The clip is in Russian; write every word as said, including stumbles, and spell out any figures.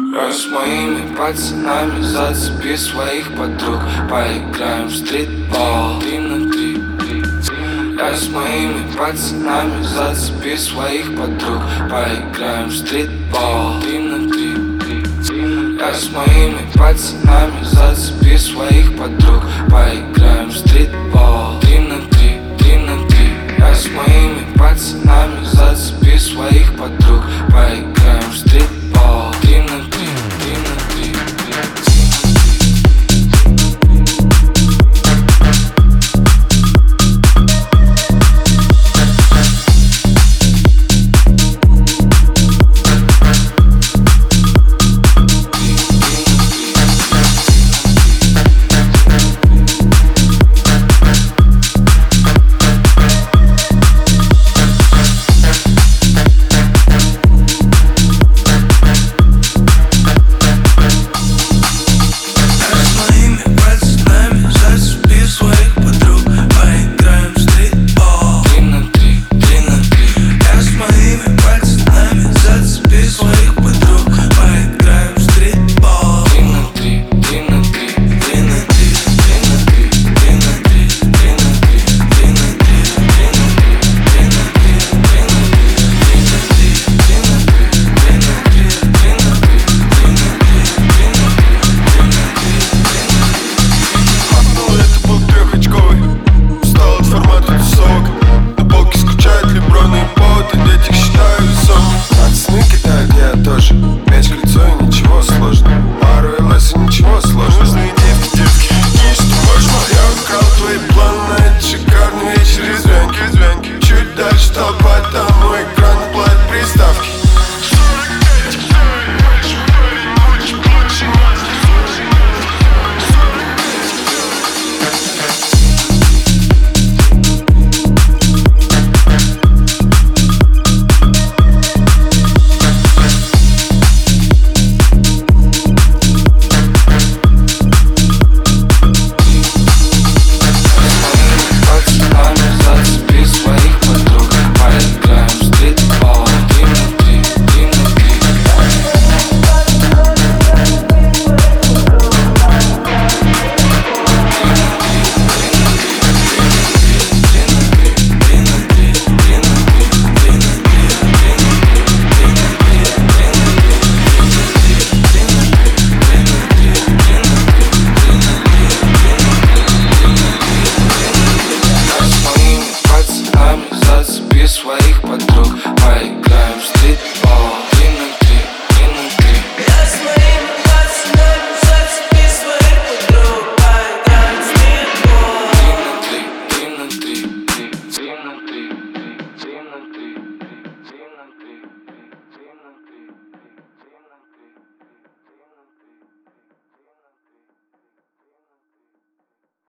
Я с моими пацанами, зацепи своих подруг. Поиграем в стритбол три на три. Я с моими пацанами, зацепи своих подруг. Поиграем в стритбол три на три. Я с моими пацанами, зацепи своих подруг. Поиграем в стритбол три на три, три на три. Я с моими пацанами, зацепи своих подруг. Поиграем в стритбол три на три, три на три. Пацаны кидают, я тоже.